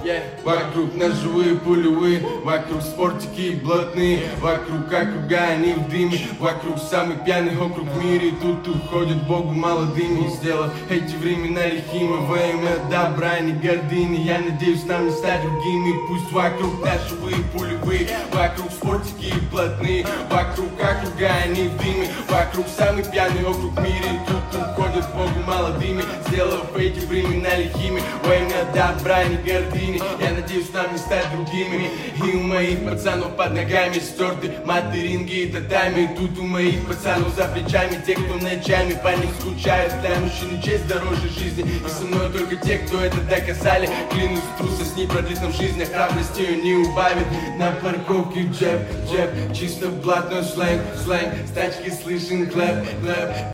Вокруг ножевые пулевые, вокруг спортики блатные, вокруг округа они в дыме, вокруг самый пьяный округ в мире. Тут уходят Богу молодыми, сделав эти времена лихими во имя добра, не гордыни. Я надеюсь нам не стать другими. Пусть вокруг ножевые пулевые, вокруг спортики блатные, вокруг округа они в дыме, вокруг самый пьяный округ в мире. Тут уходят Богу молодыми, сделав эти времена лихими во имя добра, не гордыни. Я надеюсь нам не стать другими. И у моих пацанов под ногами стерты материнги и татами. Тут у моих пацанов за плечами те, кто ночами по них скучают. Для мужчины честь дороже жизни, и со мной только те, кто это доказали. Клянусь, трусость не продлит нам жизнь, а храбрость ее не убавит. На парковке джеб, чисто блатной сленг, с тачки слышен клэп.